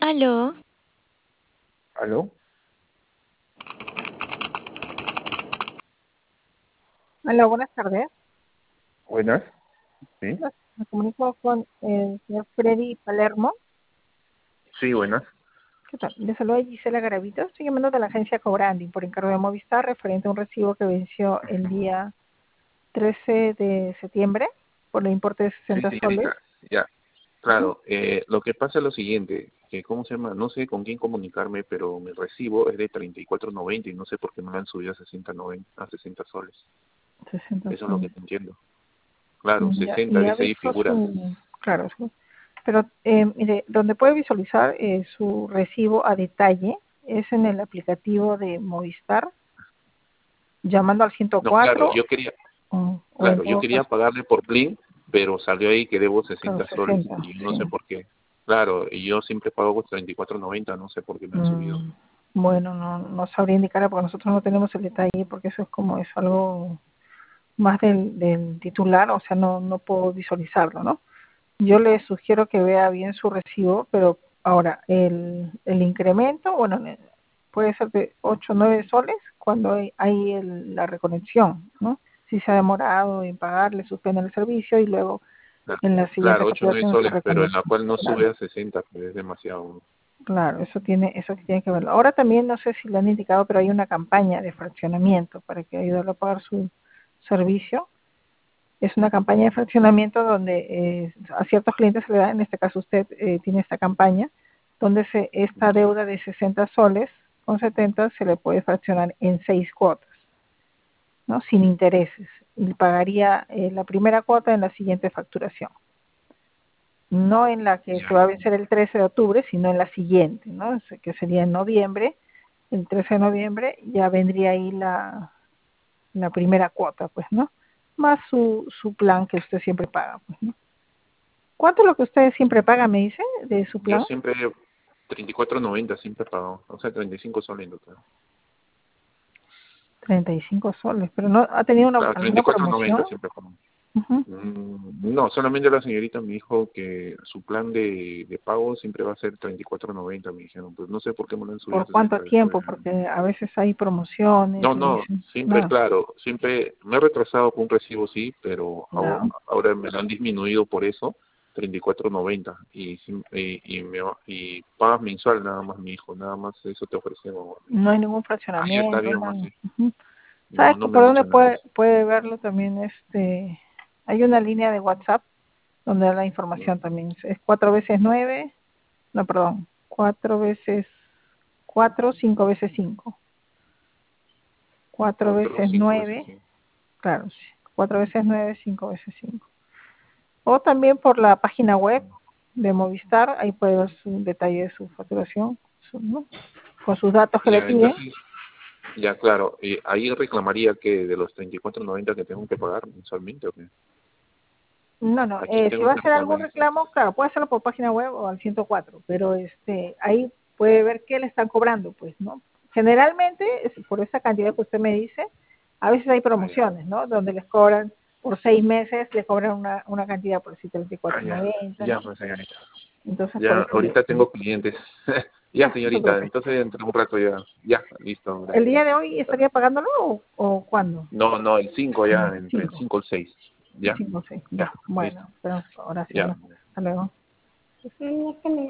Aló, ¿Aló? Hola, buenas tardes. Buenas. Sí, Me comunico con el señor Freddy Palermo. sí, buenas. ¿Qué tal? Le saluda Gisela Garavito. Estoy llamando de la agencia Cobrandi por encargo de Movistar referente a un recibo que venció el día 13 de septiembre por el importe de Sí, 60 soles. señorita. Ya, Ujú. claro. Lo que pasa es lo siguiente, que ¿cómo se llama? No sé con quién comunicarme, pero mi recibo es de 34.90 y no sé por qué no me han subido a 60.90, a 60 soles. 60 Eso es lo que soles. te entiendo. Claro, Ya, 60 y ha dice ahí visto figura. su... Claro, pero mire, donde puede visualizar su recibo a detalle es en el aplicativo de Movistar, llamando al No, claro, 104 o en claro, yo todo quería caso, pagarle por Plin, pero salió ahí que debo claro, 60 soles 60, y yo no sí. sé por qué. Claro, y yo siempre pago 34.90, no sé por qué me han subido. Mm, bueno, no sabría indicar porque nosotros no tenemos el detalle, porque eso es algo más del titular, o sea, no puedo visualizarlo, ¿no? Yo le sugiero que vea bien su recibo, pero ahora, el incremento, bueno, puede ser de 8 o 9 soles cuando hay la reconexión, ¿no? Si se ha demorado en pagar, le suspenden el servicio y luego en la siguiente Claro, 8 o 9 facturación se soles, pero en reconecta. la cual no Claro. sube a 60, pues es demasiado. Claro, eso que tiene que verlo. Ahora también no sé si le han indicado, pero hay una campaña de fraccionamiento para que ayudarle a pagar su servicio. Es una campaña de fraccionamiento donde a ciertos clientes se le da, en este caso usted tiene esta campaña, donde esta deuda de 60 soles con 70 se le puede fraccionar en 6 cuotas, ¿no? Sin intereses. Y pagaría la primera cuota en la siguiente facturación. No en la que se Ya, va a vencer el 13 de octubre, sino en la siguiente, ¿no? Que sería en noviembre. El 13 de noviembre ya vendría ahí la primera cuota, pues, ¿no? Más su plan que usted siempre paga, pues, ¿no? ¿Cuánto es lo que usted siempre paga, me dice, de su yo plan? siempre 34.90 siempre he pagado, o sea, 35 soles en total. 35 soles, pero no ha tenido Claro, alguna 34.90 promoción. siempre he pagado. Ujú. No, solamente la señorita me dijo que su plan de pago siempre va a ser 34.90, me dijeron, pues no sé por qué me lo han subido a ¿Por cuánto 60 después. tiempo? Porque a veces hay promociones, No, le no, dicen, siempre, nada, claro, siempre me he retrasado con un recibo, sí, pero no, ahora me lo han disminuido por eso, 34.90 y pagas mensual nada más, mi hijo, nada más eso te ofrecemos. no hay ningún Ah, ya está fraccionamiento, bien, nada. así. Ujú. No, ¿Sabes no me por han dónde dicho nada de eso. puede verlo también? Hay una línea de WhatsApp donde da la Mm, información también. Es 4 veces 9, no, perdón, 4 veces 4, 5 veces 5. 4 4, veces 5 veces, 9, sí. claro, sí. 4 veces 9, 5 veces 5. O también por la página web de Movistar, ahí puede ver su detalle de su facturación, ¿no? Con sus datos que le Ya, piden. entonces, ya, claro, ahí reclamaría que de los 34.90 que tengo que pagar mensualmente, ¿o qué? No, Aquí si tengo va a que hacer reclamar algún eso. reclamo, claro, puede hacerlo por página web o al 104, pero ahí puede ver qué le están cobrando, pues, ¿no? Generalmente, por esa cantidad que usted me dice, a veces hay Ah, ya. promociones, ¿no? Donde les cobran por 6 meses, les cobran una cantidad por decir Ah, ya. 34.90, Ya, ¿no? pues, señorita. Entonces, por Ya, eso ahorita tengo clientes. Ya, ya, no se señorita, preocupe. entonces dentro de un rato ya. Ya, listo, ¿El gracias. día de hoy estaría pagándolo o cuándo? No, no, el 5 ya, entre el 5, 5 y el 6. Ya, 5, 6, ya, ya. listo. Bueno, pero ahora sí, Ya. hasta luego.